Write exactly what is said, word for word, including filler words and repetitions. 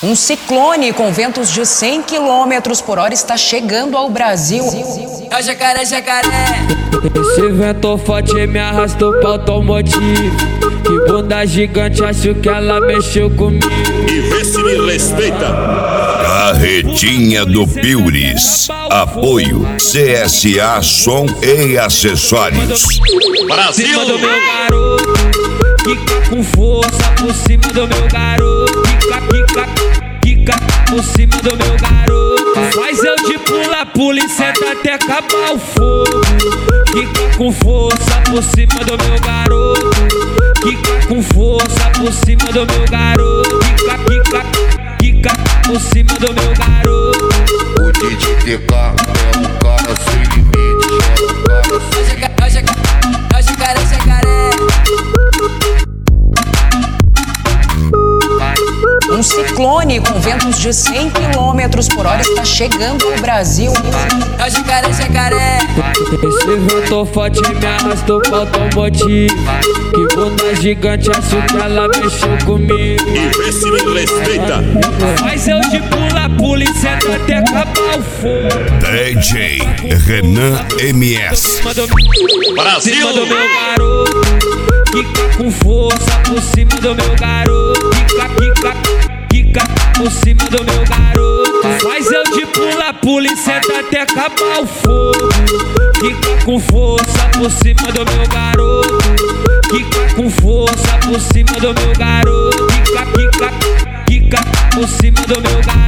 Um ciclone com ventos de cem quilômetros por hora está chegando ao Brasil. É o jacaré, jacaré. Esse vento forte me arrastou pro automotivo. Que bunda gigante, acho que ela mexeu comigo. E vê se me respeita. Carretinha do Piures. Apoio C S A Som e Acessórios. Brasil! Cima do meu garoto, quica com força por cima do meu garoto. Quica, quica, quica por cima do meu garoto. Faz eu de pula, pula e senta até acabar o fogo. Quica com força por cima do meu garoto. Quica com força por cima do meu garoto. Quica, quica, quica por cima do meu garoto. O D J T K é um cara sem limite. É um cara sem É o jacaré, jacaré. Um ciclone com ventos de cem quilômetros por hora está chegando ao Brasil. É o jacaré, jacaré. Esse vento forte me arrastou pro automotivo. Que bunda gigante, acho que ela mexeu comigo. E vê se me respeita. Faz eu de pula, pula e senta até acabar o fogo. D J Renan M S. Cima do, Brasil! cima do meu garoto, quica com força por cima do meu garoto. Quica, quica, quica por cima do meu garoto. Faz eu de pula, pula e senta até acabar o fogo. Quica com força por cima do meu garoto. Quica com força por cima do meu garoto. Quica, quica, quica por cima do meu garoto.